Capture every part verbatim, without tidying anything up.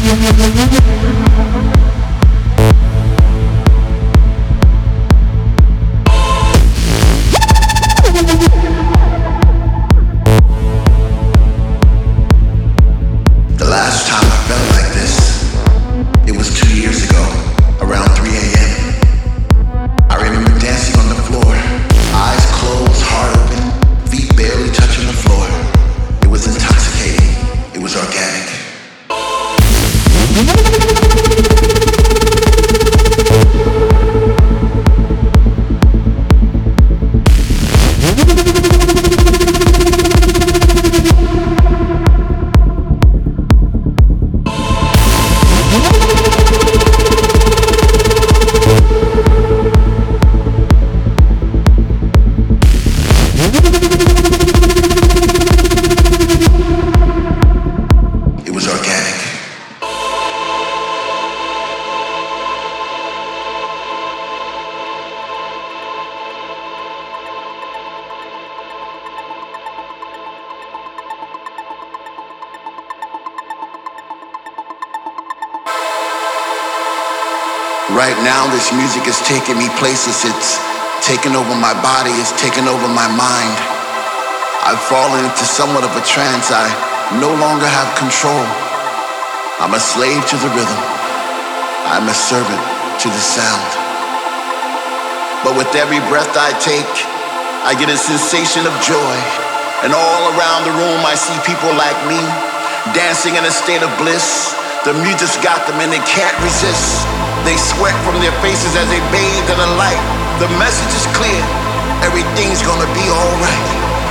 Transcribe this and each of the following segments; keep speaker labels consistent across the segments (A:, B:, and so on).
A: Right now, this music is taking me places. It's taking over my body. It's taking over my mind. I've fallen into somewhat of a trance. I no longer have control. I'm a slave to the rhythm. I'm a servant to the sound. But with every breath I take, I get a sensation of joy. And all around the room, I see people like me dancing in a state of bliss. The music's got them and they can't resist. They sweat from their faces as they bathe in the light. The message is clear. Everything's gonna be alright.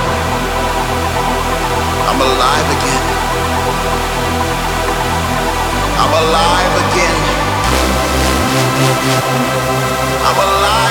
A: I'm alive again. I'm alive again. I'm alive.